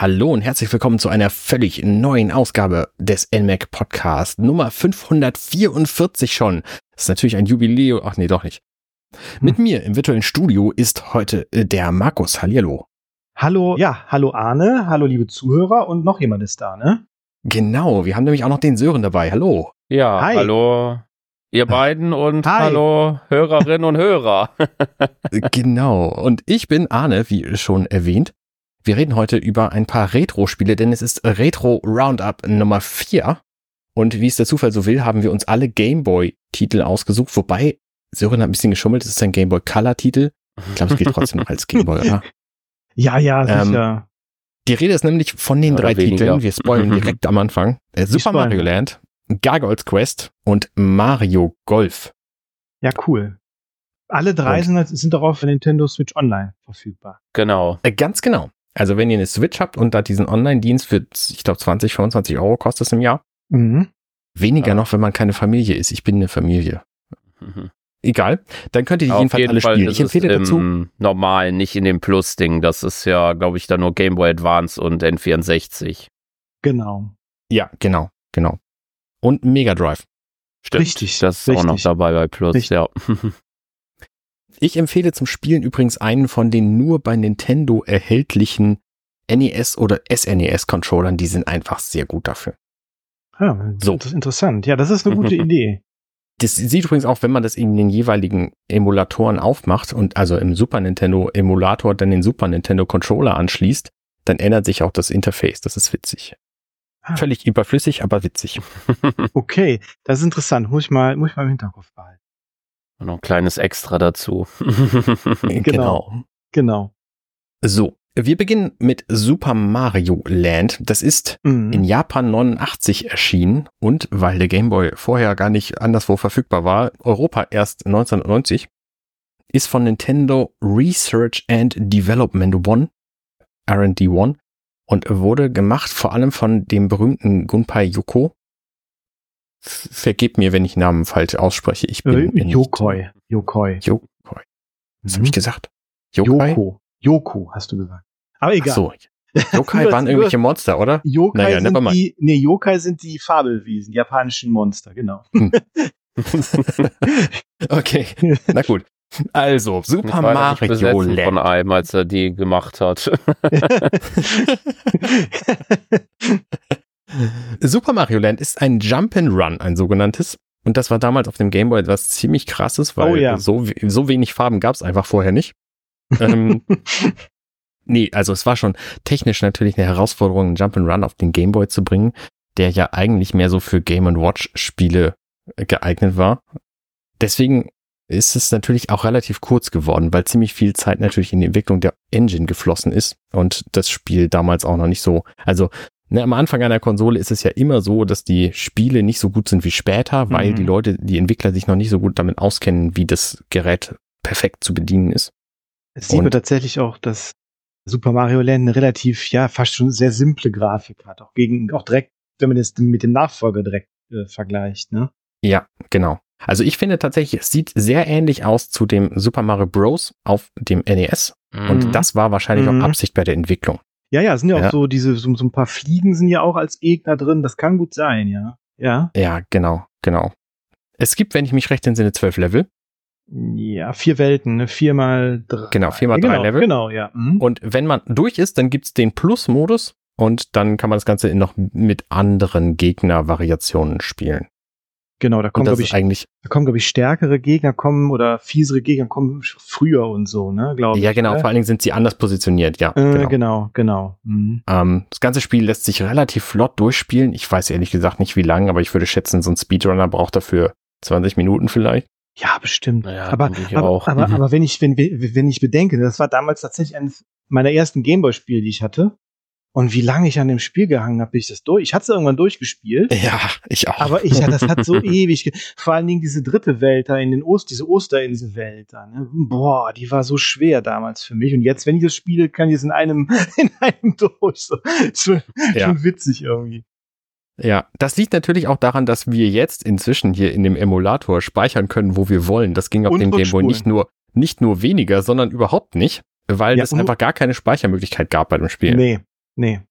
Hallo und herzlich willkommen zu einer völlig neuen Ausgabe des NMAC Podcast, Nummer 544 schon. Das ist natürlich ein Jubiläum, ach nee, doch nicht. Mit mir im virtuellen Studio ist heute der Markus. Hallihallo. Hallo, ja, hallo Arne, hallo liebe Zuhörer und noch jemand ist da, ne? Genau, wir haben nämlich auch noch den Sören dabei. Hallo. Ja, Hi. Hallo ihr beiden und Hi. hallo Hörerinnen und Hörer. Genau, und ich bin Arne, wie schon erwähnt. Wir reden heute über ein paar Retro-Spiele, denn es ist Retro Roundup Nummer 4. Und wie es der Zufall so will, haben wir uns alle Gameboy-Titel ausgesucht. Wobei, Sören hat ein bisschen geschummelt, es ist ein Gameboy Color-Titel. Ich glaube, es gilt trotzdem noch als Gameboy, oder? Ja, sicher. Die Rede ist nämlich von den Oder drei weniger. Titeln. Wir spoilern direkt am Anfang. Super spoilern. Mario Land, Gargoyles Quest und Mario Golf. Ja, cool. Alle drei sind doch auf Nintendo Switch Online verfügbar. Genau. Ganz genau. Also wenn ihr eine Switch habt und da diesen Online-Dienst für, ich glaube, 20, 25 Euro kostet es im Jahr. Mhm. Weniger Ja. noch, wenn man keine Familie ist. Ich bin eine Familie. Egal. Dann könnt ihr die Auf jedenfalls jeden alle Fall spielen. ist Ich empfehle es dazu. im Normal, nicht in dem Plus-Ding. Das ist ja, glaube ich, dann nur Game Boy Advance und N64. Genau. Ja, genau. Und Mega Drive. Stimmt. Richtig, Das ist auch noch richtig. dabei bei Plus, Richtig. ja. Ich empfehle zum Spielen übrigens einen von den nur bei Nintendo erhältlichen NES oder SNES-Controllern. Die sind einfach sehr gut dafür. Ja, So. das ist interessant. Ja, das ist eine gute Idee. Das sieht übrigens auch, wenn man das in den jeweiligen Emulatoren aufmacht und also im Super Nintendo Emulator dann den Super Nintendo Controller anschließt, dann ändert sich auch das Interface. Das ist witzig. Ah. Völlig überflüssig, aber witzig. Okay, das ist interessant. Muss ich mal im Hinterkopf behalten. Und noch ein kleines Extra dazu. Genau. So, wir beginnen mit Super Mario Land. Das ist in Mhm. Japan 89 erschienen und weil der Game Boy vorher gar nicht anderswo verfügbar war, Europa erst 1990, ist von Nintendo Research and Development One, R&D One, und wurde gemacht vor allem von dem berühmten Gunpei Yokoi. Vergebt mir, wenn ich Namen falsch ausspreche. Ich bin Yokoi. Yokoi. Was habe Mhm. ich gesagt? Yokai? Yoko, hast du gesagt. Aber egal. Ach so. Yokai waren irgendwelche Monster, oder? Yokai, Naja, never mind. Yokai sind die Fabelwesen, die japanischen Monster, genau. Okay, na gut. Also, Super Ich war noch Mario nicht besessen von Land. einem, als er die gemacht hat. Super Mario Land ist ein Jump'n'Run, ein sogenanntes. Und das war damals auf dem Game Boy etwas ziemlich krasses, weil Oh ja. so wenig Farben gab es einfach vorher nicht. Nee, also es war schon technisch natürlich eine Herausforderung, einen Jump'n'Run auf den Game Boy zu bringen, der ja eigentlich mehr so für Game & Watch Spiele geeignet war. Deswegen ist es natürlich auch relativ kurz geworden, weil ziemlich viel Zeit natürlich in die Entwicklung der Engine geflossen ist und das Spiel damals auch noch nicht so, also am Anfang einer Konsole ist es ja immer so, dass die Spiele nicht so gut sind wie später, weil die Entwickler sich noch nicht so gut damit auskennen, wie das Gerät perfekt zu bedienen ist. Es sieht man Und- tatsächlich auch, dass Super Mario Land eine relativ, ja, fast schon sehr simple Grafik hat. Auch direkt, wenn man das mit dem Nachfolger direkt vergleicht, ne? Ja, genau. Also ich finde tatsächlich, es sieht sehr ähnlich aus zu dem Super Mario Bros. Auf dem NES. Und das war wahrscheinlich auch Absicht bei der Entwicklung. Ja, es sind ja auch Ja. so so ein paar Fliegen sind ja auch als Gegner drin. Das kann gut sein, ja. Ja. Ja, genau. Es gibt, wenn ich mich recht entsinne, 12 Level. Ja, 4 Welten, ne? 4x3. Genau, 4x3 Level. Genau, ja. Mhm. Und wenn man durch ist, dann gibt's den Plus-Modus und dann kann man das Ganze noch mit anderen Gegner-Variationen spielen. Genau, da Und kommen, das glaube ist eigentlich, ich, stärkere Gegner oder fiesere Gegner kommen früher und so, ne, glaube ich. ja genau, oder? vor allen Dingen sind sie anders positioniert, ja. Genau. Genau. Mhm. Das ganze Spiel lässt sich relativ flott durchspielen. Ich weiß ehrlich gesagt nicht wie lang, aber ich würde schätzen, so ein Speedrunner braucht dafür 20 Minuten vielleicht. Ja, bestimmt. Naja, aber denke ich auch. aber wenn ich bedenke, das war damals tatsächlich eines meiner ersten Gameboy-Spiele, die ich hatte. Und wie lange ich an dem Spiel gehangen habe, bis ich das durch. Ich hatte es irgendwann durchgespielt. Ja, ich auch. Aber das hat so ewig, vor allen Dingen diese dritte Welt da diese Osterinselwelt da, ne? Boah, die war so schwer damals für mich. Und jetzt, wenn ich das spiele, kann ich es in einem durch. So, schon witzig irgendwie. Ja, das liegt natürlich auch daran, dass wir jetzt inzwischen hier in dem Emulator speichern können, wo wir wollen. Das ging auf dem Game Boy nicht nur weniger, sondern überhaupt nicht, weil es einfach gar keine Speichermöglichkeit gab bei dem Spiel. Nee.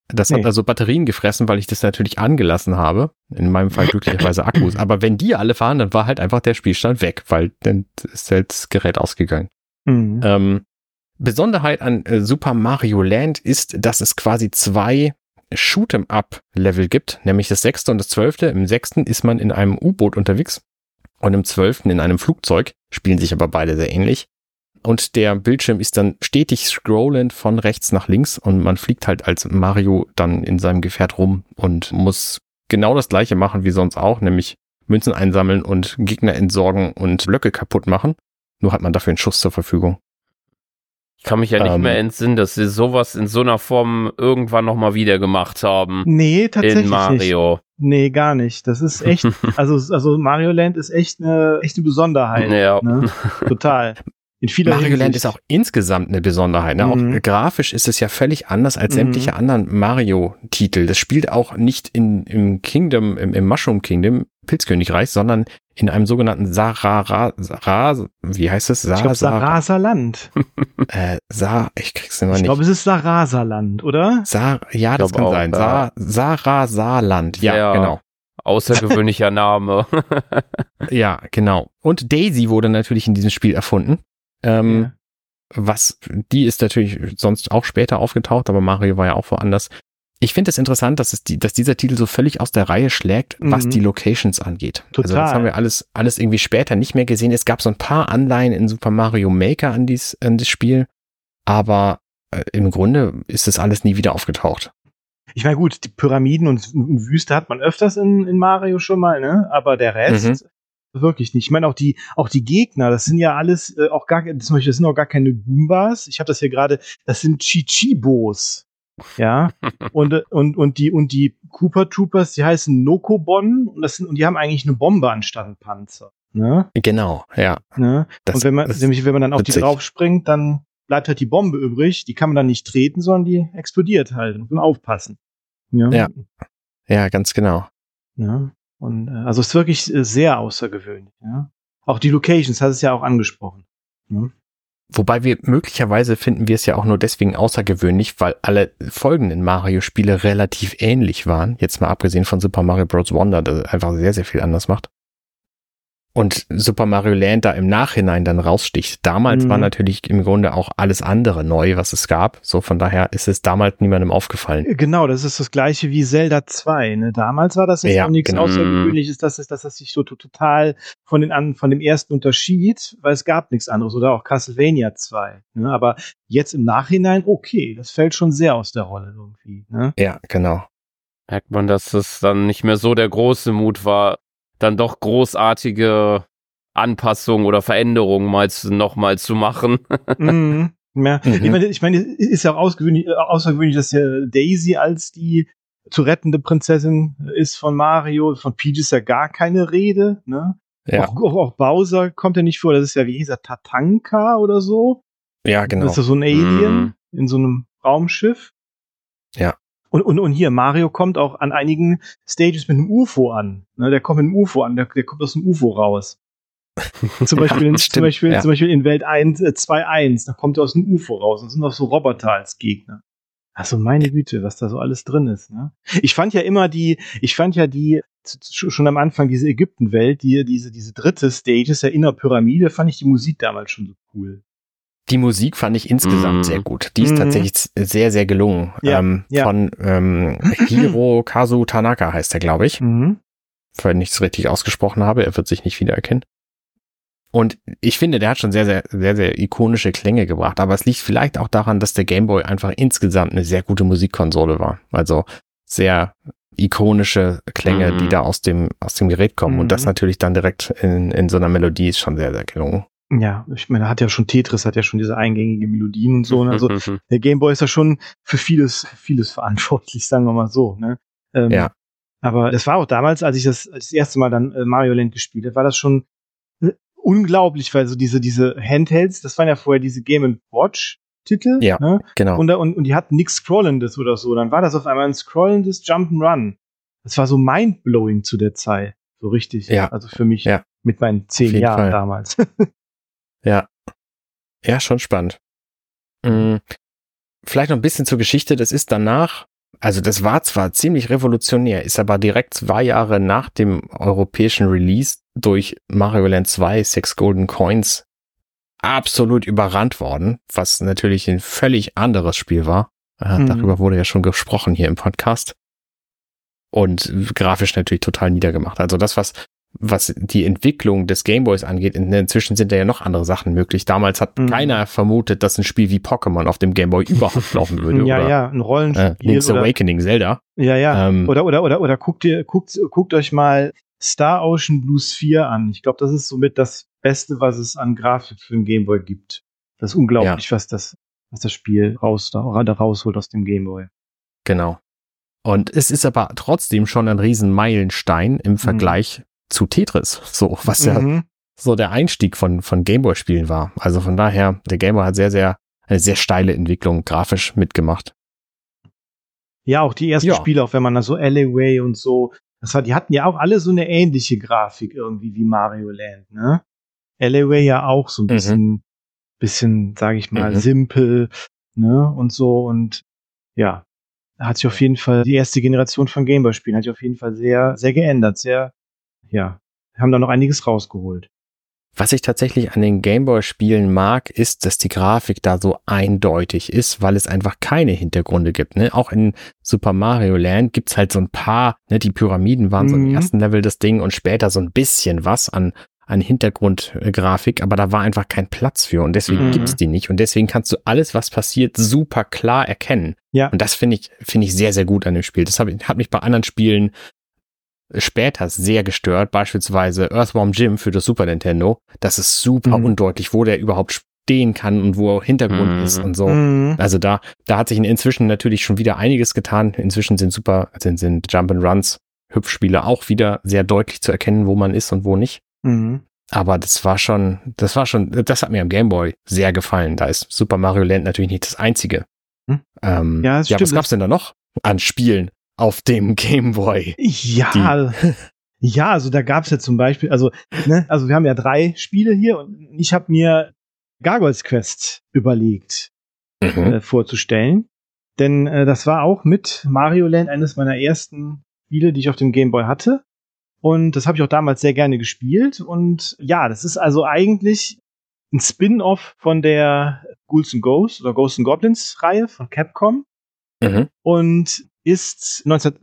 Das hat also Batterien gefressen, weil ich das natürlich angelassen habe. In meinem Fall glücklicherweise Akkus. Aber wenn die alle fahren, dann war halt einfach der Spielstand weg, weil dann ist halt das Gerät ausgegangen. Besonderheit an Super Mario Land ist, dass es quasi 2 Shoot'em-up-Level gibt, nämlich das 6. und das 12. Im 6. ist man in einem U-Boot unterwegs und im 12. in einem Flugzeug, spielen sich aber beide sehr ähnlich. Und der Bildschirm ist dann stetig scrollend von rechts nach links und man fliegt halt als Mario dann in seinem Gefährt rum und muss genau das gleiche machen wie sonst auch, nämlich Münzen einsammeln und Gegner entsorgen und Blöcke kaputt machen. Nur hat man dafür einen Schuss zur Verfügung. Ich kann mich ja nicht mehr entsinnen, dass sie sowas in so einer Form irgendwann nochmal wieder gemacht haben. Nee, tatsächlich in Mario. Nicht. Nee, gar nicht. Das ist echt, also Mario Land ist echt eine Besonderheit. Ja. Ne? Total. In vieler Mario Land Hinsicht. ist auch insgesamt eine Besonderheit. Ne? Auch grafisch ist es ja völlig anders als sämtliche anderen Mario-Titel. Das spielt auch nicht im Kingdom, im Mushroom Kingdom, Pilzkönigreich, sondern in einem sogenannten wie heißt es? Sarasaland. Ich krieg's immer nicht. Ich glaube, es ist Sarasaland, oder? Ja, das kann auch sein. Sarasaland. Ja, genau. Außergewöhnlicher Name. Ja, genau. Und Daisy wurde natürlich in diesem Spiel erfunden. Die ist natürlich sonst auch später aufgetaucht, aber Mario war ja auch woanders. Ich finde es interessant, dass dieser Titel so völlig aus der Reihe schlägt, was die Locations angeht. Total. Also das haben wir alles irgendwie später nicht mehr gesehen. Es gab so ein paar Anleihen in Super Mario Maker an das Spiel, aber im Grunde ist das alles nie wieder aufgetaucht. Ich meine, gut, die Pyramiden und Wüste hat man öfters in Mario schon mal, ne? Aber der Rest wirklich nicht. Ich meine, auch die Gegner, das sind ja alles zum Beispiel, das sind auch gar keine Goombas. Ich habe das hier gerade, das sind Chichibos. Ja. und die Koopa Troopers, die heißen Nokobon und die haben eigentlich eine Bombe anstatt einen Panzer. Ne? Genau, ja. Ne? Und wenn man dann auf die draufspringt, dann bleibt halt die Bombe übrig, die kann man dann nicht treten, sondern die explodiert halt. Muss man aufpassen. Ja, ja, ganz genau. Ja. Und also es ist wirklich sehr außergewöhnlich. Ja? Auch die Locations, hast es ja auch angesprochen. Ja? Wobei möglicherweise finden wir es ja auch nur deswegen außergewöhnlich, weil alle folgenden Mario-Spiele relativ ähnlich waren. Jetzt mal abgesehen von Super Mario Bros. Wonder, das einfach sehr, sehr viel anders macht. Und Super Mario Land da im Nachhinein dann raussticht. Damals war natürlich im Grunde auch alles andere neu, was es gab. So, von daher ist es damals niemandem aufgefallen. Genau, das ist das Gleiche wie Zelda 2. Ne? Damals war das jetzt auch nichts Außergewöhnliches, dass das sich so total von dem ersten unterschied, weil es gab nichts anderes. Oder auch Castlevania 2. Ne? Aber jetzt im Nachhinein, okay, das fällt schon sehr aus der Rolle irgendwie. Ne? Ja, genau. Merkt man, dass es dann nicht mehr so der große Mut war, dann doch großartige Anpassungen oder Veränderungen nochmal zu machen. Ja. Ich meine, ist ja auch außergewöhnlich, dass ja Daisy als die zu rettende Prinzessin ist von Mario. Von Peach ist ja gar keine Rede. Ne? Ja. Auch Bowser kommt ja nicht vor. Das ist ja, wie hieß er, Tatanka oder so. Ja, genau. Das ist ja so ein Alien in so einem Raumschiff. Ja. Und hier, Mario kommt auch an einigen Stages mit einem UFO an. Ne, der kommt mit einem UFO an, der kommt aus dem UFO raus. Zum Beispiel in Welt 2.1, da kommt er aus dem UFO raus und sind auch so Roboter als Gegner. Also meine Güte, was da so alles drin ist. Ne? Ich fand ja schon am Anfang diese Ägyptenwelt, diese dritte Stage ist ja in der Pyramide, fand ich die Musik damals schon so cool. Die Musik fand ich insgesamt sehr gut. Die ist tatsächlich sehr, sehr gelungen. Von Hirokazu Tanaka heißt er, glaube ich. Wenn ich es richtig ausgesprochen habe. Er wird sich nicht wiedererkennen. Und ich finde, der hat schon sehr, sehr, sehr, sehr ikonische Klänge gebracht. Aber es liegt vielleicht auch daran, dass der Game Boy einfach insgesamt eine sehr gute Musikkonsole war. Also sehr ikonische Klänge, die da aus dem Gerät kommen. Und das natürlich dann direkt in so einer Melodie ist schon sehr, sehr gelungen. Ja, ich meine, Tetris hat ja schon diese eingängige Melodien und so. Ne? Also der Game Boy ist ja schon für vieles verantwortlich, sagen wir mal so. Ne? Aber das war auch damals, als ich das erste Mal dann Mario Land gespielt habe, war das schon unglaublich, weil so diese Handhelds, das waren ja vorher diese Game & Watch Titel. Ja, ne? Genau. Und die hatten nichts Scrollendes oder so. Dann war das auf einmal ein scrollendes Jump'n'Run. Das war so mindblowing zu der Zeit. So richtig. Ja. Also für mich mit meinen 10 Jahren damals. Ja. Ja, schon spannend. Vielleicht noch ein bisschen zur Geschichte. Das ist danach Also das war zwar ziemlich revolutionär, ist aber direkt 2 Jahre nach dem europäischen Release durch Mario Land 2 Six Golden Coins absolut überrannt worden, was natürlich ein völlig anderes Spiel war. Darüber wurde ja schon gesprochen hier im Podcast. Und grafisch natürlich total niedergemacht. Also das, was die Entwicklung des Gameboys angeht, inzwischen sind da ja noch andere Sachen möglich. Damals hat keiner vermutet, dass ein Spiel wie Pokémon auf dem Gameboy überhaupt laufen würde. Ja, ein Rollenspiel. Link's Awakening, Zelda. Ja. Oder guckt euch mal Star Ocean Blues 4 an. Ich glaube, das ist somit das Beste, was es an Grafik für den Gameboy gibt. Das ist unglaublich, was das Spiel rausholt aus dem Gameboy. Genau. Und es ist aber trotzdem schon ein riesen Meilenstein im Vergleich zu Tetris, so, was ja so der Einstieg von Gameboy-Spielen war. Also von daher, der Gameboy hat eine sehr steile Entwicklung grafisch mitgemacht. Ja, auch die ersten Spiele, auch wenn man da so Alleyway und so, die hatten ja auch alle so eine ähnliche Grafik irgendwie wie Mario Land, ne? Alleyway ja auch so ein bisschen, sage ich mal, simpel, ne? Und so, und ja, hat sich auf jeden Fall, die erste Generation von Gameboy-Spielen hat sich auf jeden Fall sehr, sehr geändert, haben da noch einiges rausgeholt. Was ich tatsächlich an den Gameboy-Spielen mag, ist, dass die Grafik da so eindeutig ist, weil es einfach keine Hintergründe gibt. Ne? Auch in Super Mario Land gibt's halt so ein paar, ne? Die Pyramiden waren so im ersten Level das Ding und später so ein bisschen was an Hintergrundgrafik, aber da war einfach kein Platz für und deswegen gibt's die nicht und deswegen kannst du alles, was passiert, super klar erkennen. Ja. Und das finde ich sehr, sehr gut an dem Spiel. Das hat mich bei anderen Spielen später sehr gestört, beispielsweise Earthworm Jim für das Super Nintendo. Das ist super undeutlich, wo der überhaupt stehen kann und wo Hintergrund ist und so. Also da hat sich inzwischen natürlich schon wieder einiges getan. Inzwischen sind Jump'n'Runs, Hüpfspiele auch wieder sehr deutlich zu erkennen, wo man ist und wo nicht. Aber das hat mir am Gameboy sehr gefallen. Da ist Super Mario Land natürlich nicht das einzige. Das stimmt. Was gab's denn da noch an Spielen auf dem Gameboy? Ja, also da gab's ja zum Beispiel, also wir haben ja 3 Spiele hier und ich habe mir Gargoyles Quest überlegt vorzustellen. Denn das war auch mit Mario Land eines meiner ersten Spiele, die ich auf dem Gameboy hatte. Und das habe ich auch damals sehr gerne gespielt. Und ja, das ist also eigentlich ein Spin-off von der Ghouls and Ghosts oder Ghosts and Goblins Reihe von Capcom. Und ist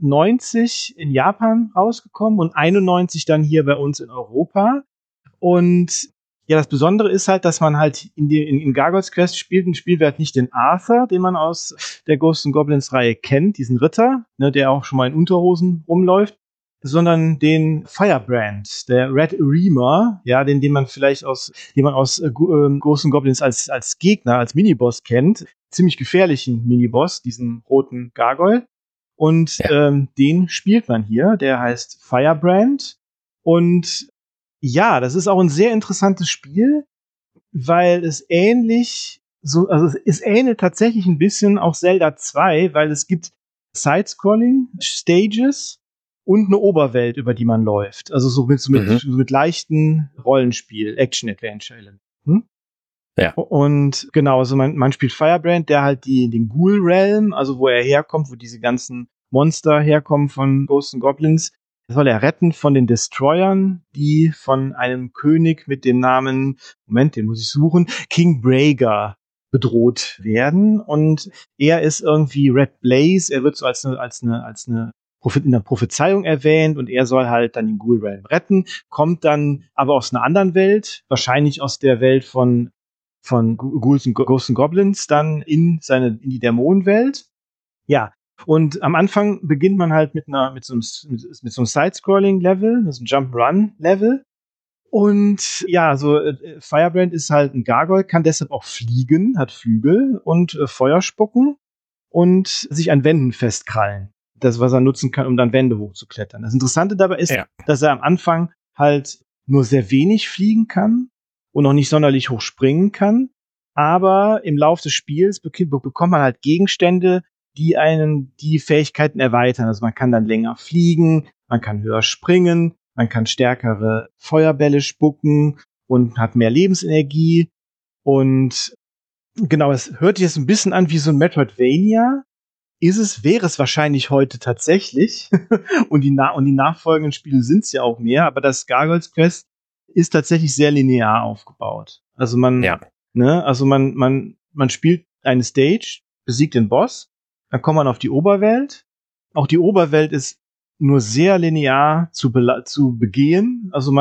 1990 in Japan rausgekommen und 91 dann hier bei uns in Europa. Und ja, das Besondere ist halt, dass man halt in Gargoyles Quest spielt halt nicht den Arthur, den man aus der Ghosts and Goblins Reihe kennt, diesen Ritter, ne, der auch schon mal in Unterhosen rumläuft, sondern den Firebrand, der Red Reamer, ja, den man vielleicht aus Ghosts and Goblins als Gegner, als Miniboss kennt, ziemlich gefährlichen Miniboss, diesen roten Gargoyle. Und den spielt man hier, der heißt Firebrand. Und ja, das ist auch ein sehr interessantes Spiel, weil es ähnelt tatsächlich ein bisschen auch Zelda 2, weil es gibt Side-Scrolling, Stages und eine Oberwelt, über die man läuft. Also so mit leichten Rollenspiel, Action-Adventure-Elementen. Ja. Und genau, also man spielt Firebrand, der halt den Ghoul Realm, also wo er herkommt, wo diese ganzen Monster herkommen von Ghosts and Goblins, soll er retten von den Destroyern, die von einem König mit dem Namen, den muss ich suchen, King Braga bedroht werden. Und er ist irgendwie Red Blaze, er wird so als eine in der Prophezeiung erwähnt und er soll halt dann den Ghoul Realm retten, kommt dann aber aus einer anderen Welt, wahrscheinlich aus der Welt von Ghouls und Ghosts and Goblins, dann in die Dämonenwelt. Ja, und am Anfang beginnt man halt mit so einem Side-Scrolling-Level, so einem Jump-Run-Level. Und ja, so Firebrand ist halt ein Gargoyle, kann deshalb auch fliegen, hat Flügel und Feuer spucken und sich an Wänden festkrallen. Das, was er nutzen kann, um dann Wände hochzuklettern. Das Interessante dabei ist, dass er am Anfang halt nur sehr wenig fliegen kann und noch nicht sonderlich hoch springen kann. Aber im Laufe des Spiels bekommt man halt Gegenstände, die einen die Fähigkeiten erweitern. Also man kann dann länger fliegen, man kann höher springen, man kann stärkere Feuerbälle spucken und hat mehr 'n bisschen an wie so ein Metroidvania. wäre es wahrscheinlich heute tatsächlich. und die nachfolgenden Spiele sind es ja auch mehr, aber das Gargoyles Quest ist tatsächlich sehr linear aufgebaut. Also man spielt eine Stage, besiegt den Boss, dann kommt man auf die Oberwelt. Auch die Oberwelt ist nur sehr linear zu begehen. Also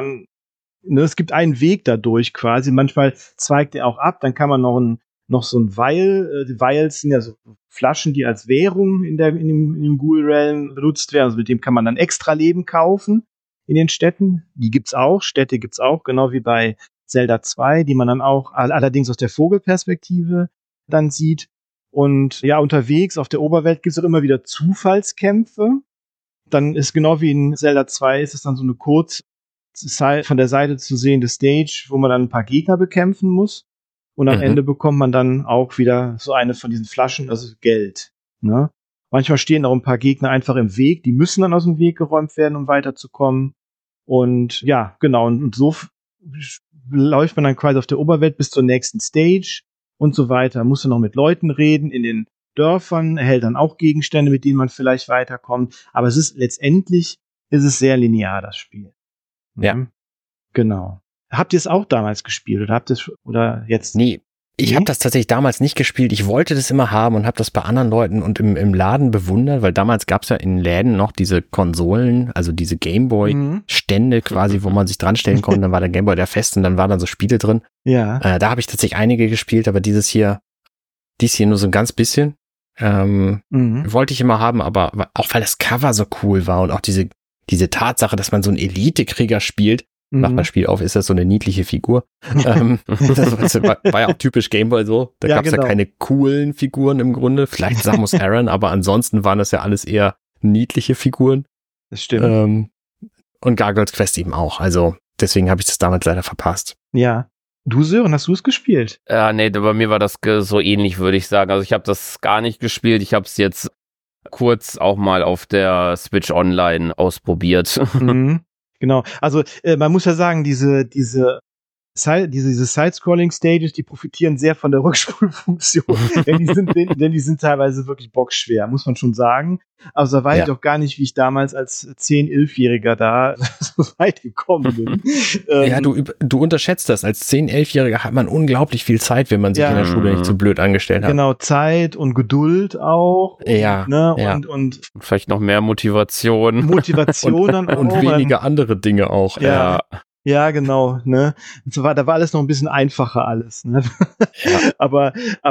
es gibt einen Weg dadurch quasi. Manchmal zweigt er auch ab, dann kann man noch so ein Vial. Die Vials sind ja so Flaschen, die als Währung in dem Ghoul Realm benutzt werden. Also mit dem kann man dann extra Leben kaufen in den Städten. Städte gibt's auch, genau wie bei Zelda 2, die man dann auch allerdings aus der Vogelperspektive dann sieht. Und ja, unterwegs auf der Oberwelt gibt's auch immer wieder Zufallskämpfe. Dann ist genau wie in Zelda 2 ist es dann so eine kurz von der Seite zu sehende Stage, wo man dann ein paar Gegner bekämpfen muss. Und am Ende bekommt man dann auch wieder so eine von diesen Flaschen, also Geld. Ne? Manchmal stehen auch ein paar Gegner einfach im Weg, die müssen dann aus dem Weg geräumt werden, um weiterzukommen. Und ja, genau, und so läuft man dann quasi auf der Oberwelt bis zur nächsten Stage und so weiter. Muss dann noch mit Leuten reden in den Dörfern, erhält dann auch Gegenstände, mit denen man vielleicht weiterkommt. Aber letztendlich ist es sehr linear, das Spiel. Ja. Genau. Habt ihr es auch damals gespielt oder jetzt? Nee, ich habe das tatsächlich damals nicht gespielt. Ich wollte das immer haben und habe das bei anderen Leuten und im Laden bewundert, weil damals gab es ja in Läden noch diese Konsolen, also diese Gameboy-Stände quasi, wo man sich dran stellen konnte. Dann war der Gameboy der fest und dann waren dann so Spiele drin. Ja. Da habe ich tatsächlich einige gespielt, aber dies hier nur so ein ganz bisschen. Wollte ich immer haben, aber auch weil das Cover so cool war und auch diese Tatsache, dass man so einen Elite-Krieger spielt, macht das Spiel auf, ist das so eine niedliche Figur. Das war ja auch typisch Gameboy so. Da gab es ja keine coolen Figuren im Grunde. Vielleicht Samus Aran, aber ansonsten waren das ja alles eher niedliche Figuren. Das stimmt. Und Gargoyles Quest eben auch. Also deswegen habe ich das damals leider verpasst. Ja. Du, Sören, hast du es gespielt? Nee, bei mir war das so ähnlich, würde ich sagen. Also ich habe das gar nicht gespielt. Ich habe es jetzt kurz auch mal auf der Switch Online ausprobiert. Genau, also man muss ja sagen, diese Side-Scrolling-Stages, die profitieren sehr von der Rückspulfunktion, denn die sind teilweise wirklich bockschwer, muss man schon sagen. Also da weiß ich auch gar nicht, wie ich damals als 10-, 11-Jähriger da so weit gekommen bin. Ja, du unterschätzt das. Als 10-, 11-Jähriger hat man unglaublich viel Zeit, wenn man sich in der Schule nicht so blöd angestellt hat. Genau, Zeit und Geduld auch. Und vielleicht noch mehr Motivation. Motivation dann auch. Und weniger andere Dinge auch. Ja, genau, ne. Da war alles noch ein bisschen einfacher alles, ne. Ja. aber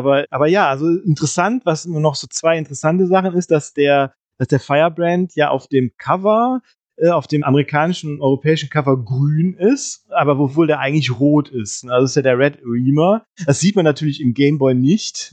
ja, also interessant, was nur noch so zwei interessante Sachen ist, dass der Firebrand ja auf dem Cover, auf dem amerikanischen und europäischen Cover grün ist, aber obwohl der eigentlich rot ist. Also ist ja der Red Reamer. Das sieht man natürlich im Gameboy nicht,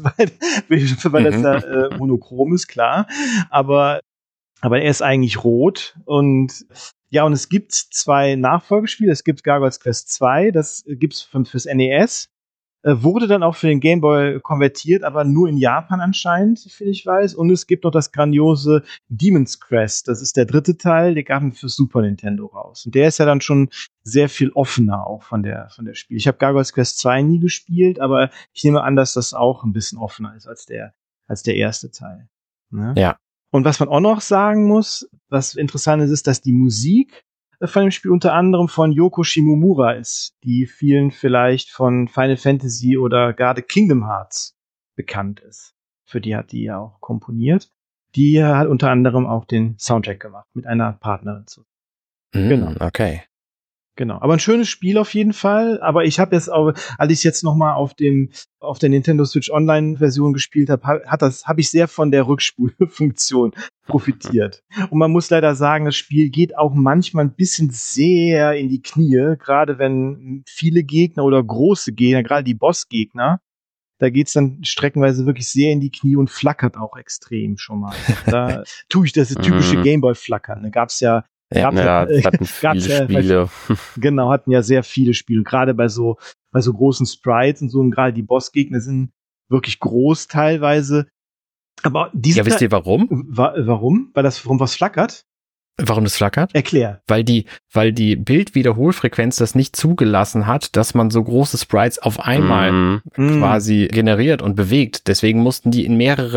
weil das da monochrom ist, klar. Aber er ist eigentlich rot und ja, und es gibt 2 Nachfolgespiele. Es gibt Gargoyles Quest 2, das gibt's fürs NES. Wurde dann auch für den Game Boy konvertiert, aber nur in Japan anscheinend, soviel ich weiß. Und es gibt noch das grandiose Demon's Crest. Das ist der 3. Teil, der kam für Super Nintendo raus. Und der ist ja dann schon sehr viel offener auch von der Spiel. Ich habe Gargoyles Quest 2 nie gespielt, aber ich nehme an, dass das auch ein bisschen offener ist als der erste Teil. Ne? Ja. Und was man auch noch sagen muss, was interessant ist, dass die Musik von dem Spiel unter anderem von Yoko Shimomura ist, die vielen vielleicht von Final Fantasy oder gerade Kingdom Hearts bekannt ist. Für die hat die ja auch komponiert. Die hat unter anderem auch den Soundtrack gemacht, mit einer Partnerin zu. Genau. Okay. Genau, aber ein schönes Spiel auf jeden Fall. Aber ich habe jetzt auch, als ich jetzt noch mal auf der Nintendo Switch Online Version gespielt habe, habe ich sehr von der Rückspulfunktion profitiert. Und man muss leider sagen, das Spiel geht auch manchmal ein bisschen sehr in die Knie, gerade wenn viele Gegner oder große Gegner, gerade die Bossgegner, da geht's dann streckenweise wirklich sehr in die Knie und flackert auch extrem schon mal. Da tue ich das typische Gameboy-Flackern. Da gab's ja hatten viele Spiele. Genau, hatten ja sehr viele Spiele. Gerade bei so großen Sprites und so. Und gerade die Bossgegner sind wirklich groß teilweise. Aber wisst ihr warum? Warum? Warum was flackert? Warum das flackert? Erklär. Weil die Bildwiederholfrequenz das nicht zugelassen hat, dass man so große Sprites auf einmal quasi generiert und bewegt. Deswegen mussten die in mehreren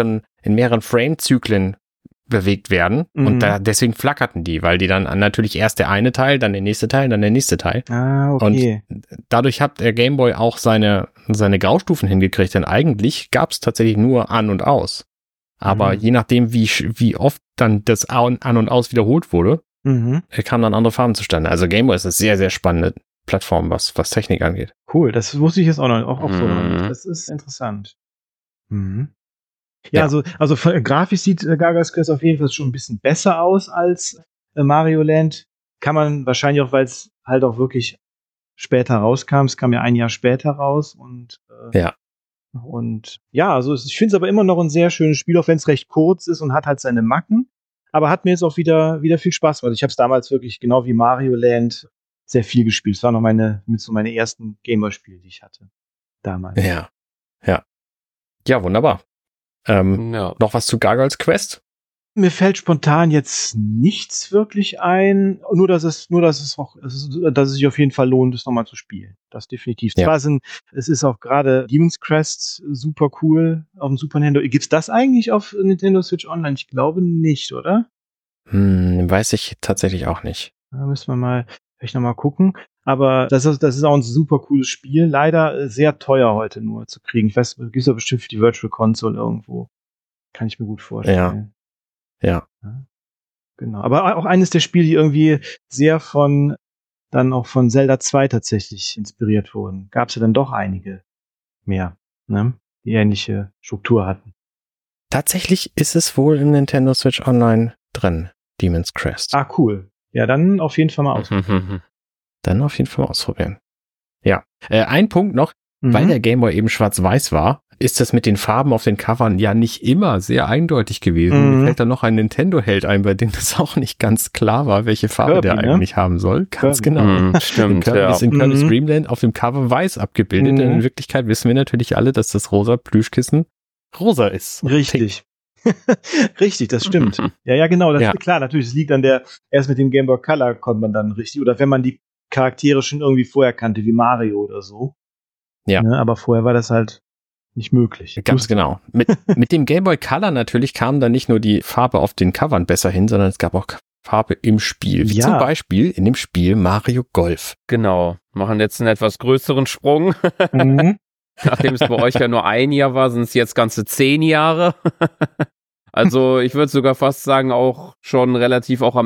in mehreren Frame-Zyklen bewegt werden und deswegen flackerten die, weil die dann natürlich erst der eine Teil, dann der nächste Teil, dann der nächste Teil. Ah, okay. Und dadurch hat der Game Boy auch seine Graustufen hingekriegt, denn eigentlich gab es tatsächlich nur An und Aus. Aber je nachdem, wie oft dann das An und Aus wiederholt wurde, kamen dann andere Farben zustande. Also Game Boy ist eine sehr, sehr spannende Plattform, was Technik angeht. Cool, das wusste ich jetzt auch noch, auch so noch nicht. Das ist interessant. Ja, also grafisch sieht Gargoyles Quest auf jeden Fall schon ein bisschen besser aus als Mario Land. Kann man wahrscheinlich auch, weil es halt auch wirklich später rauskam. Es kam ja ein Jahr später raus und also ich finde es aber immer noch ein sehr schönes Spiel, auch wenn es recht kurz ist und hat halt seine Macken. Aber hat mir jetzt auch wieder viel Spaß gemacht. Ich habe es damals wirklich genau wie Mario Land sehr viel gespielt. Es war noch meine ersten Gameboy-Spiele, die ich hatte damals. Ja, wunderbar. Noch was zu Gargoyles Quest? Mir fällt spontan jetzt nichts wirklich ein, nur dass es sich auf jeden Fall lohnt, es nochmal zu spielen. Das definitiv. Ja. Es ist auch gerade Demon's Crest super cool auf dem Super Nintendo. Gibt's das eigentlich auf Nintendo Switch Online? Ich glaube nicht, oder? Weiß ich tatsächlich auch nicht. Da müssen wir vielleicht nochmal gucken. Aber das ist auch ein super cooles Spiel. Leider sehr teuer heute nur zu kriegen. Ich weiß, gibt's ja bestimmt für die Virtual Console irgendwo. Kann ich mir gut vorstellen. Ja. Genau. Aber auch eines der Spiele, die irgendwie sehr von Zelda 2 tatsächlich inspiriert wurden. Gab's ja dann doch einige mehr, ne? Die ähnliche Struktur hatten. Tatsächlich ist es wohl im Nintendo Switch Online drin, Demon's Crest. Ah, cool. Ja, dann auf jeden Fall mal ausprobieren. Ja. Ein Punkt noch, weil der Game Boy eben schwarz-weiß war, ist das mit den Farben auf den Covern ja nicht immer sehr eindeutig gewesen. Mir fällt da noch ein Nintendo-Held ein, bei dem das auch nicht ganz klar war, welche Farbe Kirby, der eigentlich haben soll. Ganz genau. Stimmt, Kirby ist in Kirby's Dream Land auf dem Cover weiß abgebildet, denn in Wirklichkeit wissen wir natürlich alle, dass das rosa Plüschkissen rosa ist. Richtig. Richtig, das stimmt. Ja, genau. Das ist klar, natürlich. Es liegt an erst mit dem Game Boy Color konnte man dann richtig, oder wenn man die Charaktere schon irgendwie vorher kannte, wie Mario oder so. Ja. Ne, aber vorher war das halt nicht möglich. Ganz genau. Mit dem Game Boy Color natürlich kam dann nicht nur die Farbe auf den Covern besser hin, sondern es gab auch Farbe im Spiel. Wie zum Beispiel in dem Spiel Mario Golf. Genau. Machen jetzt einen etwas größeren Sprung. Nachdem es bei euch ja nur ein Jahr war, sind es jetzt ganze 10 Jahre. Also ich würde sogar fast sagen, auch schon relativ auch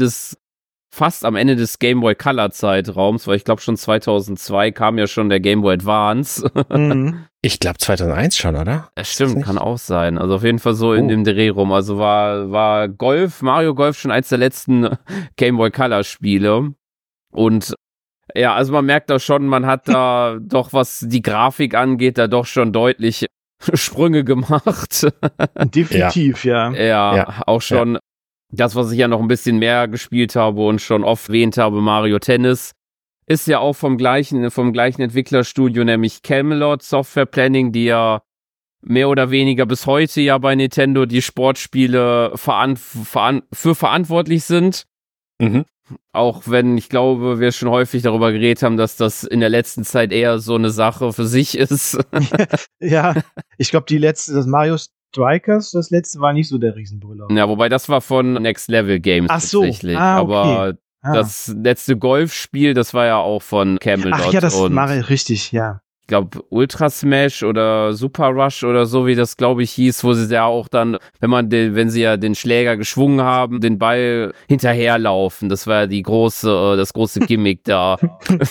fast am Ende des Game Boy Color Zeitraums, weil ich glaube schon 2002 kam ja schon der Game Boy Advance. Ich glaube 2001 schon, oder? Das stimmt, kann auch sein. Also auf jeden Fall so in dem Dreh rum. Also war Mario Golf schon eins der letzten Game Boy Color Spiele. Und ja, also man merkt da schon, man hat da doch, was die Grafik angeht, da doch schon deutlich Sprünge gemacht. Definitiv, ja. Ja, auch schon das, was ich ja noch ein bisschen mehr gespielt habe und schon oft erwähnt habe, Mario Tennis, ist ja auch vom gleichen Entwicklerstudio, nämlich Camelot Software Planning, die ja mehr oder weniger bis heute ja bei Nintendo die Sportspiele für verantwortlich sind. Auch wenn, ich glaube, wir schon häufig darüber geredet haben, dass das in der letzten Zeit eher so eine Sache für sich ist. Ja, ich glaube, das Mario Strikers, das letzte war nicht so der Riesenbrüller. Ja, wobei das war von Next Level Games tatsächlich. Okay. Aber das letzte Golfspiel, das war ja auch von Camelot. Ach ja, das Mario, richtig, ja. Ich glaube, Ultra Smash oder Super Rush oder so, wie das, glaube ich, hieß, wo sie ja auch dann, wenn sie ja den Schläger geschwungen haben, den Ball hinterherlaufen. Das war ja das große Gimmick da.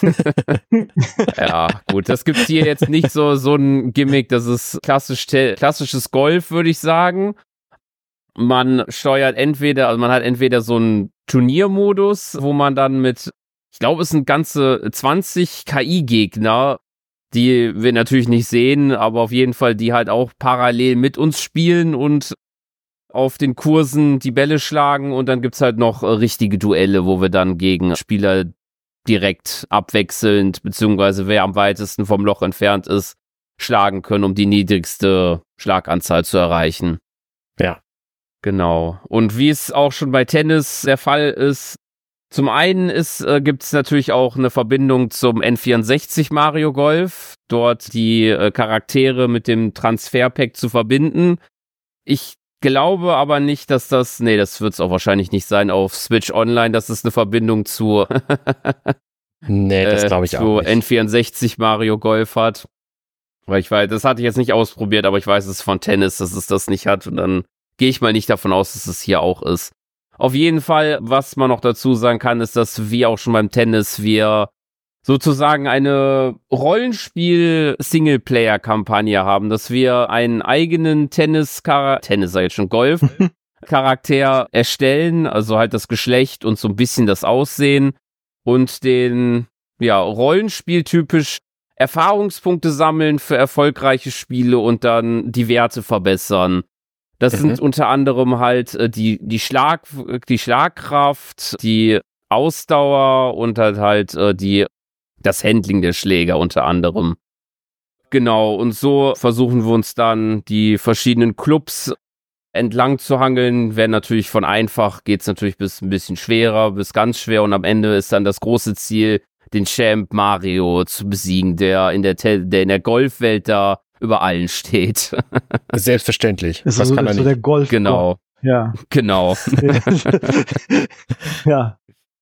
Ja, gut, das gibt's hier jetzt nicht so ein Gimmick, das ist klassisches Golf, würde ich sagen. Man hat entweder so einen Turniermodus, wo man dann ich glaube, es sind ganze 20 KI-Gegner, die wir natürlich nicht sehen, aber auf jeden Fall, die halt auch parallel mit uns spielen und auf den Kursen die Bälle schlagen, und dann gibt's halt noch richtige Duelle, wo wir dann gegen Spieler direkt abwechselnd, beziehungsweise wer am weitesten vom Loch entfernt ist, schlagen können, um die niedrigste Schlaganzahl zu erreichen. Ja. Genau. Und wie es auch schon bei Tennis der Fall ist, zum einen gibt es natürlich auch eine Verbindung zum N64 Mario Golf, dort die Charaktere mit dem Transferpack zu verbinden. Ich glaube aber nicht, dass das wird es auch wahrscheinlich nicht sein auf Switch Online, dass es eine Verbindung zu Nee, das glaube ich auch nicht. N64 Mario Golf hat. Weil ich weiß, das hatte ich jetzt nicht ausprobiert, aber ich weiß es von Tennis, dass es das nicht hat. Und dann gehe ich mal nicht davon aus, dass es hier auch ist. Auf jeden Fall, was man noch dazu sagen kann, ist, dass wie auch schon beim Tennis wir sozusagen eine Rollenspiel-Singleplayer-Kampagne haben, dass wir einen eigenen Golf-Charakter erstellen, also halt das Geschlecht und so ein bisschen das Aussehen und den, Rollenspiel-typisch Erfahrungspunkte sammeln für erfolgreiche Spiele und dann die Werte verbessern. Das sind unter anderem halt die Schlagkraft, die Ausdauer und halt das Handling der Schläger unter anderem. Genau, und so versuchen wir uns dann die verschiedenen Clubs entlang zu hangeln. Werden natürlich von einfach, geht's natürlich bis ein bisschen schwerer, bis ganz schwer und am Ende ist dann das große Ziel, den Champ Mario zu besiegen, der in der Golfwelt da über allen steht. Selbstverständlich. Das ist so der Golf. Genau. Ja. Genau. Ja.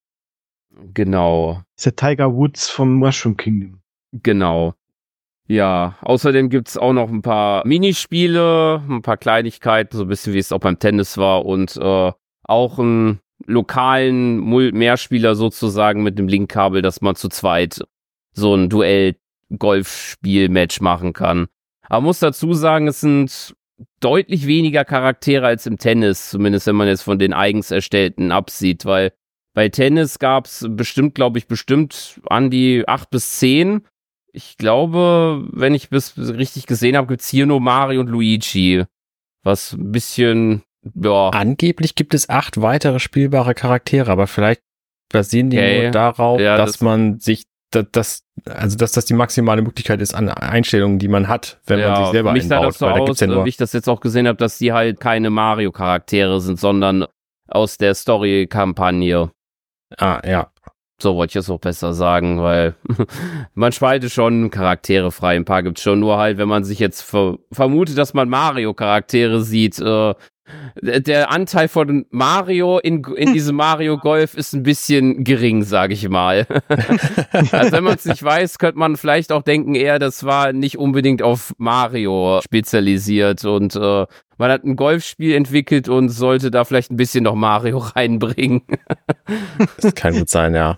Genau. Das ist der Tiger Woods vom Mushroom Kingdom. Genau. Ja, außerdem gibt's auch noch ein paar Minispiele, ein paar Kleinigkeiten, so ein bisschen wie es auch beim Tennis war und auch einen lokalen Mehrspieler sozusagen mit dem Linkkabel, dass man zu zweit so ein Duell-Golfspiel-Match machen kann. Aber muss dazu sagen, es sind deutlich weniger Charaktere als im Tennis, zumindest wenn man jetzt von den eigens erstellten absieht, weil bei Tennis gab's bestimmt an die 8 bis 10. Ich glaube, wenn ich bis richtig gesehen habe, gibt's hier nur Mario und Luigi. Was ein bisschen, ja. Angeblich gibt es 8 weitere spielbare Charaktere, aber vielleicht basieren die nur darauf, dass man sich dass das die maximale Möglichkeit ist an Einstellungen, die man hat, wenn man sich selber mich einbaut. Sah das so aus, wie ich das jetzt auch gesehen habe, dass die halt keine Mario-Charaktere sind, sondern aus der Story-Kampagne. Ah, ja. So wollte ich es auch besser sagen, weil man spaltet schon Charaktere frei. Ein paar gibt's schon, nur halt, wenn man sich jetzt vermutet, dass man Mario-Charaktere sieht, der Anteil von Mario in diesem Mario Golf ist ein bisschen gering, sage ich mal. Also wenn man es nicht weiß, könnte man vielleicht auch denken, eher das war nicht unbedingt auf Mario spezialisiert und man hat ein Golfspiel entwickelt und sollte da vielleicht ein bisschen noch Mario reinbringen. Das kann gut sein, ja.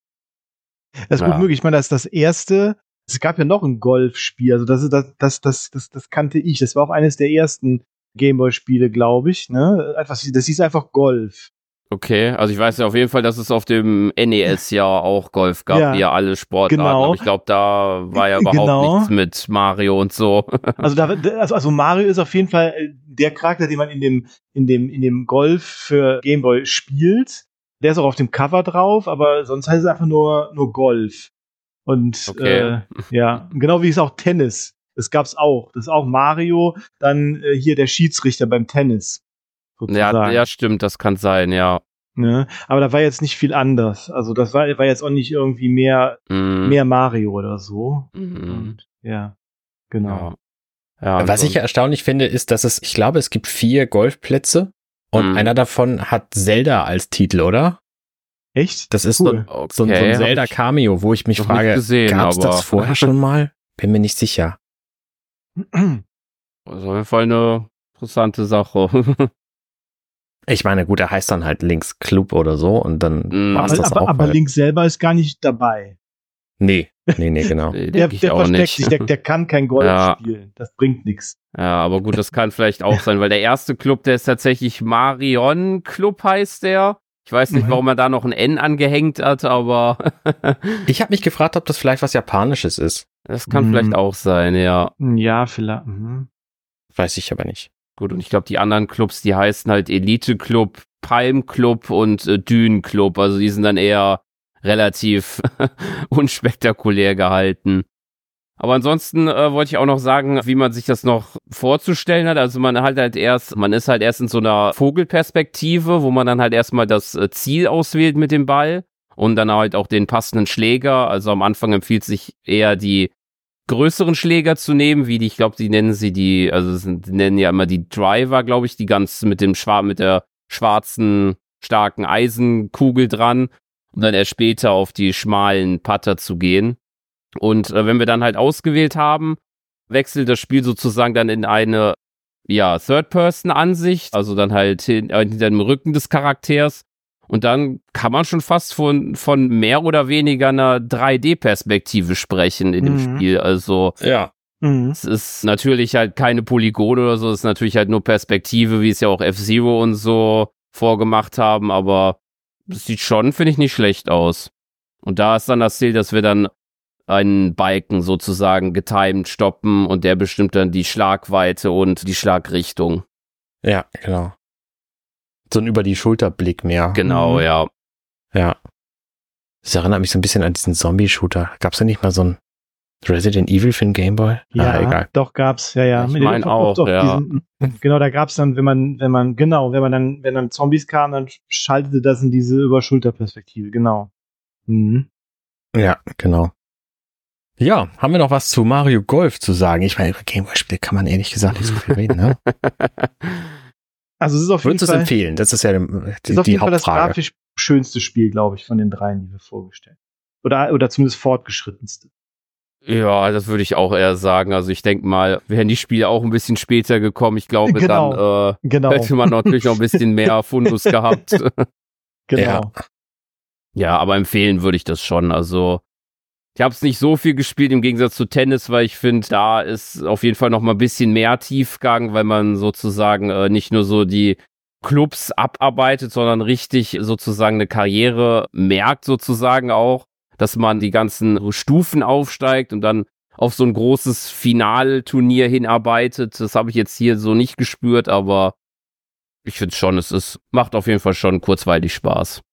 Das ist gut möglich. Ich meine, das ist das erste. Es gab ja noch ein Golfspiel. Also das kannte ich. Das war auch eines der ersten Gameboy-Spiele, glaube ich. Ne? Das hieß einfach Golf. Okay, also ich weiß ja auf jeden Fall, dass es auf dem NES ja auch Golf gab, wie ja alle Sportarten. Genau. Aber ich glaube, da war ja überhaupt nichts mit Mario und so. Also Mario ist auf jeden Fall der Charakter, den man in dem Golf für Gameboy spielt. Der ist auch auf dem Cover drauf, aber sonst heißt es einfach nur Golf. Und ja, genau wie es auch Tennis. Das gab's auch. Das ist auch Mario, dann hier der Schiedsrichter beim Tennis. Ja, stimmt, das kann sein, ja. Ne? Aber da war jetzt nicht viel anders. Also das war jetzt auch nicht irgendwie mehr Mario oder so. Und, ja, genau. Ja, was ich ja erstaunlich finde, ist, dass ich glaube, es gibt 4 Golfplätze und einer davon hat Zelda als Titel, oder? Echt? Das ist cool. so ein Zelda-Cameo, wo ich mich frage, gab es das vorher schon mal? Bin mir nicht sicher. Das ist auf jeden Fall eine interessante Sache. Ich meine, gut, er heißt dann halt Links Club oder so und dann war es das auch. Aber Link selber ist gar nicht dabei. Nee, genau. Der versteckt sich, der kann kein Golf spielen. Das bringt nichts. Ja, aber gut, das kann vielleicht auch sein, weil der erste Club, der ist tatsächlich Marion Club heißt der. Ich weiß nicht, warum er da noch ein N angehängt hat, aber ich habe mich gefragt, ob das vielleicht was Japanisches ist. Das kann vielleicht auch sein, ja. Ja, vielleicht. Weiß ich aber nicht. Gut, und ich glaube, die anderen Clubs, die heißen halt Elite Club, Palm Club und Dünen Club. Also die sind dann eher relativ unspektakulär gehalten. Aber ansonsten wollte ich auch noch sagen, wie man sich das noch vorzustellen hat. Also man ist halt erst in so einer Vogelperspektive, wo man dann halt erstmal das Ziel auswählt mit dem Ball und dann halt auch den passenden Schläger. Also am Anfang empfiehlt sich eher die größeren Schläger zu nehmen, wie die, ich glaube, die nennen sie die nennen ja immer die Driver, glaube ich, die ganz mit der schwarzen, starken Eisenkugel dran, um dann erst später auf die schmalen Putter zu gehen. Und wenn wir dann halt ausgewählt haben, wechselt das Spiel sozusagen dann in eine, Third-Person-Ansicht, also dann halt hinter dem Rücken des Charakters. Und dann kann man schon fast von mehr oder weniger einer 3D-Perspektive sprechen in dem Spiel. Also es ist natürlich halt keine Polygone oder so, es ist natürlich halt nur Perspektive, wie es ja auch F-Zero und so vorgemacht haben, aber es sieht schon, finde ich, nicht schlecht aus. Und da ist dann das Ziel, dass wir dann einen Balken sozusagen getimed stoppen und der bestimmt dann die Schlagweite und die Schlagrichtung. Ja, genau. So ein Über-die-Schulter-Blick mehr. Genau, ja. Ja. Das erinnert mich so ein bisschen an diesen Zombie-Shooter. Gab's da nicht mal so ein Resident Evil für den Gameboy? Ja, egal. Doch gab's, ja. Ich meine auch, ja. Genau, da gab's dann, wenn dann Zombies kamen, dann schaltete das in diese Über-Schulter-Perspektive, genau. Mhm. Ja, genau. Ja, haben wir noch was zu Mario Golf zu sagen? Ich meine, über Gameboy-Spiele kann man ehrlich gesagt nicht so viel reden, ne? Also es ist auf jeden Würdest du es empfehlen? Das ist ja die ist auf jeden Fall das Hauptfrage. grafisch schönste Spiel, glaube ich, von den dreien, die wir vorgestellt haben. Oder zumindest fortgeschrittenste. Ja, das würde ich auch eher sagen. Also ich denke mal, wären die Spiele auch ein bisschen später gekommen, ich glaube, dann hätte man natürlich noch ein bisschen mehr Fundus gehabt. Genau. Ja, aber empfehlen würde ich das schon. Also ich habe es nicht so viel gespielt im Gegensatz zu Tennis, weil ich finde, da ist auf jeden Fall noch mal ein bisschen mehr Tiefgang, weil man sozusagen nicht nur so die Clubs abarbeitet, sondern richtig sozusagen eine Karriere merkt sozusagen auch, dass man die ganzen Stufen aufsteigt und dann auf so ein großes Finalturnier hinarbeitet. Das habe ich jetzt hier so nicht gespürt, aber ich finde schon, macht auf jeden Fall schon kurzweilig Spaß.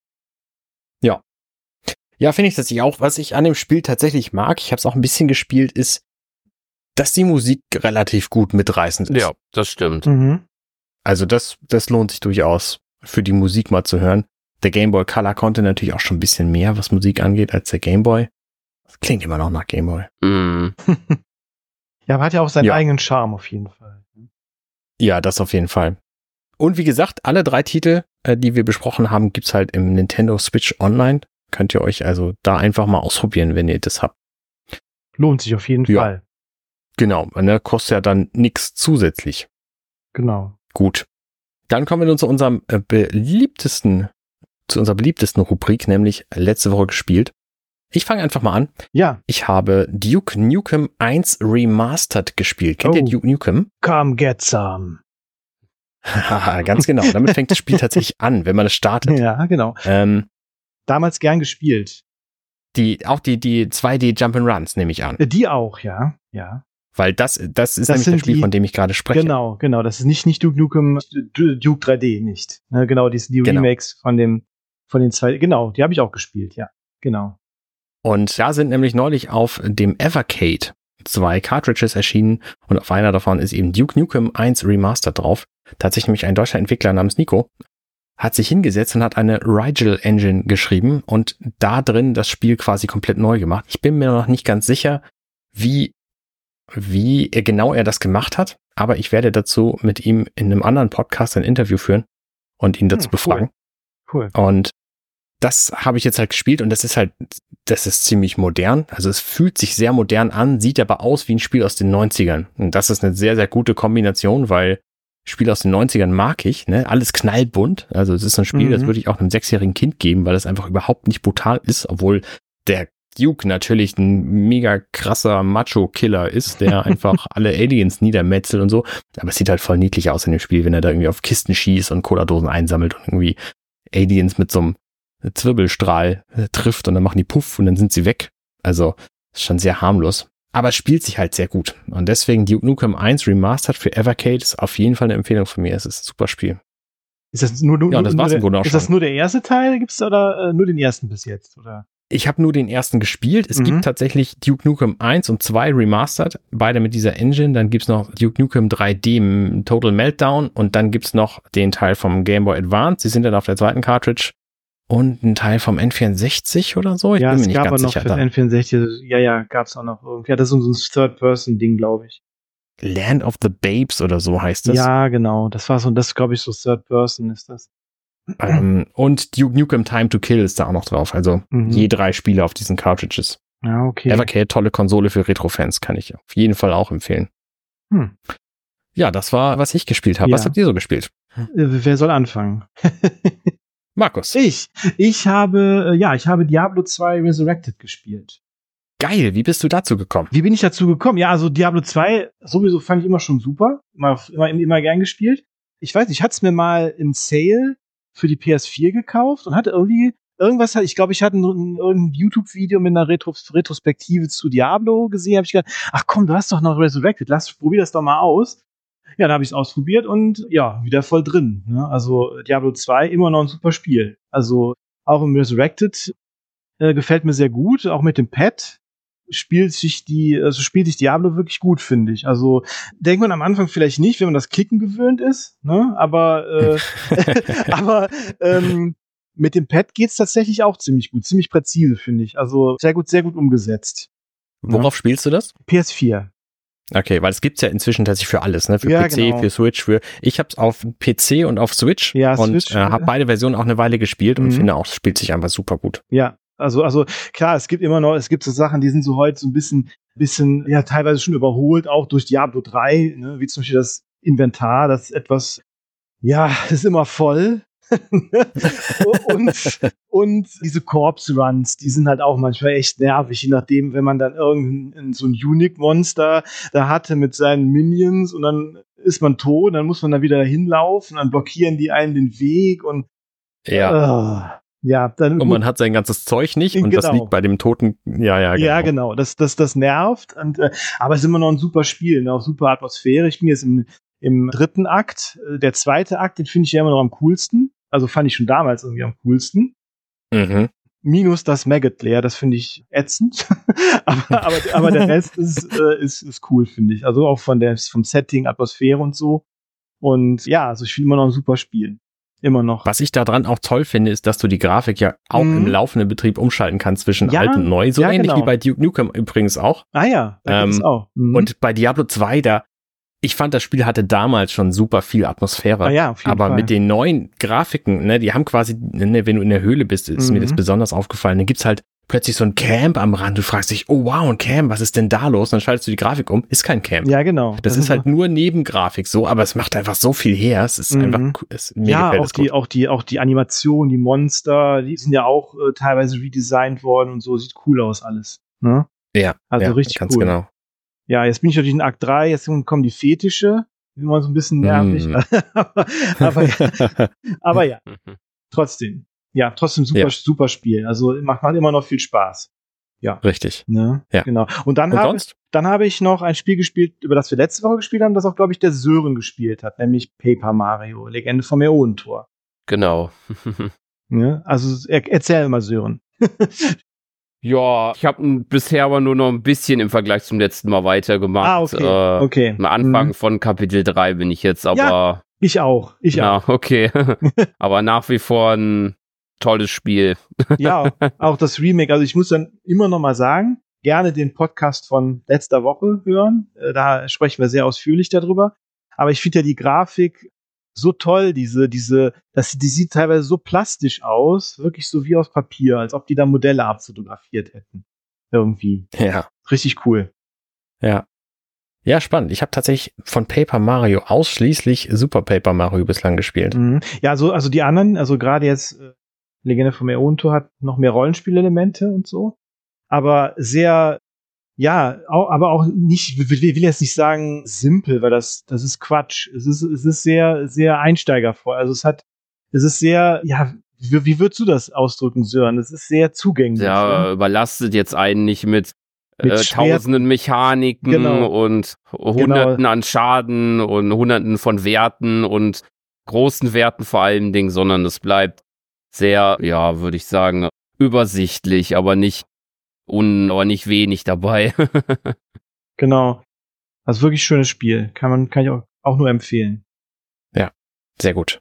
Ja, finde ich das auch. Was ich an dem Spiel tatsächlich mag, ich habe es auch ein bisschen gespielt, ist, dass die Musik relativ gut mitreißend ist. Ja, das stimmt. Mhm. Also das lohnt sich durchaus, für die Musik mal zu hören. Der Game Boy Color konnte natürlich auch schon ein bisschen mehr, was Musik angeht, als der Game Boy. Das klingt immer noch nach Game Boy. Mm. Ja, aber hat ja auch seinen eigenen Charme auf jeden Fall. Ja, das auf jeden Fall. Und wie gesagt, alle 3 Titel, die wir besprochen haben, gibt's halt im Nintendo Switch Online. Könnt ihr euch also da einfach mal ausprobieren, wenn ihr das habt. Lohnt sich auf jeden Fall. Genau, ne, kostet ja dann nichts zusätzlich. Genau. Gut. Dann kommen wir zu unserer beliebtesten Rubrik, nämlich letzte Woche gespielt. Ich fange einfach mal an. Ja. Ich habe Duke Nukem 1 Remastered gespielt. Kennt ihr Duke Nukem? Come get some. Haha, ganz genau. Damit fängt das Spiel tatsächlich an, wenn man es startet. Ja, genau. Damals gern gespielt. Die 2D Jump'n'Runs nehme ich an. Die auch, ja. Weil das ist nämlich das Spiel, von dem ich gerade spreche. Genau. Das ist nicht Duke Nukem, Duke 3D nicht. Ne, genau, die Remakes von den 2. Genau, die habe ich auch gespielt, ja. Genau. Und da sind nämlich neulich auf dem Evercade 2 Cartridges erschienen und auf einer davon ist eben Duke Nukem 1 Remastered drauf. Tatsächlich nämlich ein deutscher Entwickler namens Nico hat sich hingesetzt und hat eine Rigel Engine geschrieben und da drin das Spiel quasi komplett neu gemacht. Ich bin mir noch nicht ganz sicher, wie genau er das gemacht hat, aber ich werde dazu mit ihm in einem anderen Podcast ein Interview führen und ihn dazu befragen. Cool. Und das habe ich jetzt halt gespielt und das ist ziemlich modern. Also es fühlt sich sehr modern an, sieht aber aus wie ein Spiel aus den 90ern. Und das ist eine sehr, sehr gute Kombination, weil Spiele aus den 90ern mag ich, ne? Alles knallbunt. Also es ist ein Spiel, das würde ich auch einem 6-jährigen Kind geben, weil es einfach überhaupt nicht brutal ist, obwohl der Duke natürlich ein mega krasser Macho-Killer ist, der einfach alle Aliens niedermetzelt und so. Aber es sieht halt voll niedlich aus in dem Spiel, wenn er da irgendwie auf Kisten schießt und Cola-Dosen einsammelt und irgendwie Aliens mit so einem Zwirbelstrahl trifft und dann machen die Puff und dann sind sie weg. Also ist schon sehr harmlos. Aber es spielt sich halt sehr gut. Und deswegen Duke Nukem 1 Remastered für Evercade ist auf jeden Fall eine Empfehlung von mir. Es ist ein super Spiel. Ist das nur das war's im Grunde auch schon. Ist das nur der erste Teil? Gibt's oder nur den ersten bis jetzt? Oder? Ich habe nur den ersten gespielt. Es gibt tatsächlich Duke Nukem 1 und 2 Remastered, beide mit dieser Engine. Dann gibt's noch Duke Nukem 3D Total Meltdown und dann gibt's noch den Teil vom Game Boy Advance. Die sind dann auf der zweiten Cartridge. und ein Teil vom N64 oder so. Ich Ja, bin mir es nicht gab auch ganz noch sicher. für den N64, ja, gab's auch noch irgendwie. Ja, das ist so ein Third-Person-Ding, glaube ich. Land of the Babes oder so heißt das. Ja, genau. Das glaube ich, so Third-Person ist das. Und Duke Nukem Time to Kill ist da auch noch drauf. Also je 3 Spiele auf diesen Cartridges. Ja, okay. Evercade, tolle Konsole für Retro-Fans, kann ich auf jeden Fall auch empfehlen. Ja, das war, was ich gespielt habe. Ja. Was habt ihr so gespielt? Wer soll anfangen? Markus. Ich habe Diablo 2 Resurrected gespielt. Geil, wie bist du dazu gekommen? Wie bin ich dazu gekommen? Ja, also Diablo 2 sowieso fand ich immer schon super. Immer gern gespielt. Ich weiß nicht, ich hatte es mir mal im Sale für die PS4 gekauft und hatte ich glaube, ich hatte irgendein YouTube-Video mit einer Retrospektive zu Diablo gesehen. Habe ich gedacht, ach komm, du hast doch noch Resurrected, probier das doch mal aus. Ja, dann habe ich es ausprobiert und ja, wieder voll drin. Ne? Also Diablo 2 immer noch ein super Spiel. Also auch im Resurrected gefällt mir sehr gut, auch mit dem Pad spielt sich Diablo wirklich gut, finde ich. Also denkt man am Anfang vielleicht nicht, wenn man das Klicken gewöhnt ist, ne? Aber mit dem Pad geht's tatsächlich auch ziemlich gut, ziemlich präzise, finde ich. Also sehr gut umgesetzt. Worauf spielst du das? PS4. Okay, weil es gibt's ja inzwischen tatsächlich für alles, ne? Für PC, genau. für Switch, ich hab's auf PC und auf Switch und habe beide Versionen auch eine Weile gespielt und finde auch, es spielt sich einfach super gut. Ja, also klar, es gibt so Sachen, die sind so heute so ein bisschen ja teilweise schon überholt, auch durch Diablo 3, ne? Wie zum Beispiel das Inventar, das ist immer voll. und diese Corpse Runs, die sind halt auch manchmal echt nervig, je nachdem, wenn man dann so ein Unique-Monster da hatte mit seinen Minions und dann ist man tot, dann muss man da wieder hinlaufen, dann blockieren die einen den Weg und dann und man hat sein ganzes Zeug nicht und das liegt bei dem Toten. Ja, genau. Ja, genau. Das nervt. Aber es ist immer noch ein super Spiel, ne? Auch super Atmosphäre. Ich bin jetzt im 3. Akt. Der 2. Akt, den finde ich ja immer noch am coolsten. Also fand ich schon damals irgendwie am coolsten. Minus das Maggot Lair, das finde ich ätzend. aber der Rest ist cool, finde ich. Also auch vom Setting, Atmosphäre und so. Und ja, also ich finde immer noch ein super Spiel. Immer noch. Was ich daran auch toll finde, ist, dass du die Grafik ja auch im laufenden Betrieb umschalten kannst zwischen alt und neu. So ähnlich wie bei Duke Nukem übrigens auch. Ah ja, da gibt's auch. Und bei Diablo 2, ich fand, das Spiel hatte damals schon super viel Atmosphäre. Ah ja, auf jeden Fall. Mit den neuen Grafiken, ne, die haben quasi, ne, wenn du in der Höhle bist, ist mir das besonders aufgefallen, dann gibt's halt plötzlich so ein Camp am Rand. Du fragst dich, oh wow, ein Camp, was ist denn da los? Dann schaltest du die Grafik um, ist kein Camp. Ja, genau. Das ist halt nur Nebengrafik so, aber es macht einfach so viel her. Es ist einfach, mir gefällt es gut. Auch die Animation, die Monster, die sind ja auch teilweise redesigned worden und so, sieht cool aus alles. Ne? Ja, also richtig ganz cool. Genau. Ja, jetzt bin ich natürlich in Akt 3, jetzt kommen die Fetische, die sind immer so ein bisschen nervig. aber ja, trotzdem. Ja, trotzdem super Spiel. Also macht immer noch viel Spaß. Ja. Richtig. Ne? Ja. Genau. Und dann habe ich noch ein Spiel gespielt, über das wir letzte Woche gespielt haben, das auch, glaube ich, der Sören gespielt hat, nämlich Paper Mario, Legende vom Äonentor. Genau. Ja, also erzähl mal, Sören. Ja, ich habe bisher aber nur noch ein bisschen im Vergleich zum letzten Mal weitergemacht. Okay. Am Anfang von Kapitel 3 bin ich jetzt, aber... Ja, ich auch. Okay. Aber nach wie vor ein tolles Spiel. Ja, auch das Remake. Also ich muss dann immer noch mal sagen, gerne den Podcast von letzter Woche hören. Da sprechen wir sehr ausführlich darüber. Aber ich finde ja die Grafik so toll, die sieht teilweise so plastisch aus, wirklich so wie aus Papier, als ob die da Modelle abfotografiert hätten. Irgendwie. Ja. Richtig cool. Ja. Ja, spannend. Ich habe tatsächlich von Paper Mario ausschließlich Super Paper Mario bislang gespielt. Ja, also die anderen, also gerade jetzt Legende vom Äonentor hat noch mehr Rollenspielelemente und so, aber sehr, ja, aber auch nicht, will jetzt nicht sagen simpel, weil das ist Quatsch. Es ist sehr, sehr einsteigervoll. Also es ist sehr, ja, wie würdest du das ausdrücken, Sören? Es ist sehr zugänglich. Ja, ne? Überlastet jetzt einen nicht mit tausenden Mechaniken und Hunderten an Schaden und Hunderten von Werten und großen Werten vor allen Dingen, sondern es bleibt sehr, ja, würde ich sagen, übersichtlich, aber nicht wenig dabei. Genau. Also wirklich schönes Spiel. Kann ich auch nur empfehlen. Ja, sehr gut.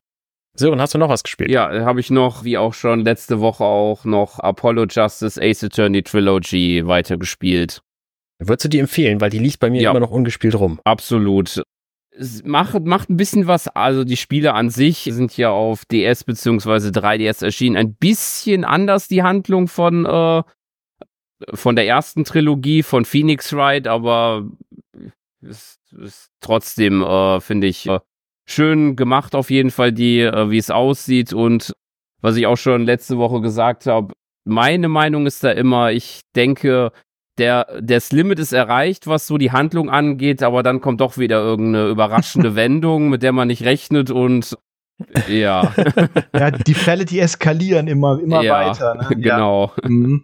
Sören, hast du noch was gespielt? Ja, habe ich noch, wie auch schon letzte Woche auch noch Apollo Justice Ace Attorney Trilogy weitergespielt. Würdest du die empfehlen, weil die liegt bei mir immer noch ungespielt rum. Absolut. Es macht ein bisschen was, also die Spiele an sich sind ja auf DS bzw. 3DS erschienen, ein bisschen anders die Handlung von der ersten Trilogie von Phoenix Wright, aber ist trotzdem, finde ich, schön gemacht auf jeden Fall, wie es aussieht, und was ich auch schon letzte Woche gesagt habe, meine Meinung ist da immer, ich denke, das Limit ist erreicht, was so die Handlung angeht, aber dann kommt doch wieder irgendeine überraschende Wendung, mit der man nicht rechnet, und ja. Ja, die Fälle, die eskalieren immer weiter. Ne? Genau. Ja. Mhm.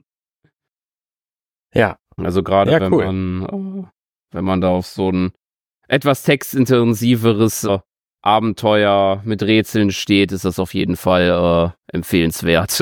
Ja. Also gerade wenn man da auf so ein etwas textintensiveres Abenteuer mit Rätseln steht, ist das auf jeden Fall empfehlenswert.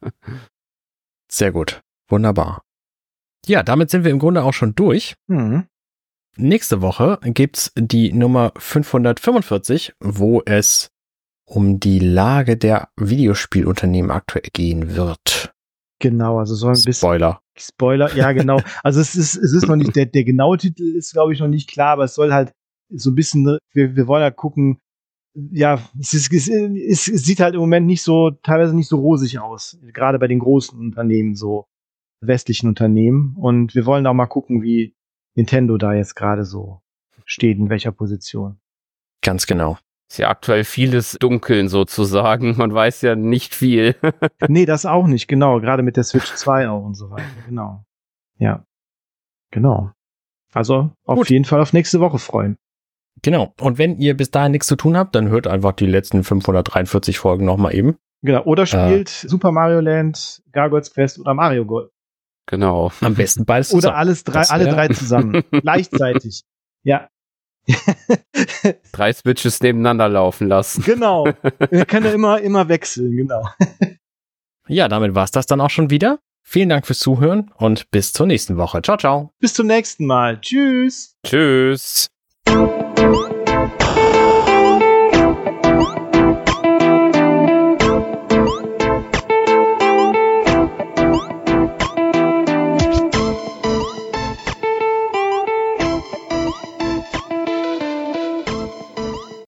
Sehr gut. Wunderbar. Ja, damit sind wir im Grunde auch schon durch. Mhm. Nächste Woche gibt's die Nummer 545, wo es um die Lage der Videospielunternehmen aktuell gehen wird. Genau, also so ein bisschen Spoiler, ja genau. Also es ist noch nicht, der genaue Titel ist, glaube ich, noch nicht klar, aber es soll halt so ein bisschen, wir wollen halt gucken, ja, es sieht halt im Moment teilweise nicht so rosig aus, gerade bei den großen Unternehmen, so westlichen Unternehmen, und wir wollen auch mal gucken, wie Nintendo da jetzt gerade so steht, in welcher Position. Ganz genau. Ist ja aktuell vieles Dunkeln sozusagen, man weiß ja nicht viel. Nee, das auch nicht, genau, gerade mit der Switch 2 auch und so weiter, genau. Ja, genau. Also auf jeden Fall auf nächste Woche freuen. Genau, und wenn ihr bis dahin nichts zu tun habt, dann hört einfach die letzten 543 Folgen nochmal eben. Genau, oder spielt Super Mario Land, Gargoyles Quest oder Mario Golf. Genau. Am besten beides zusammen. Oder alle drei zusammen, gleichzeitig. Ja. 3 Switches nebeneinander laufen lassen. Genau. Wir können ja immer wechseln, genau. Ja, damit war's das dann auch schon wieder. Vielen Dank fürs Zuhören und bis zur nächsten Woche. Ciao, ciao. Bis zum nächsten Mal. Tschüss. Tschüss.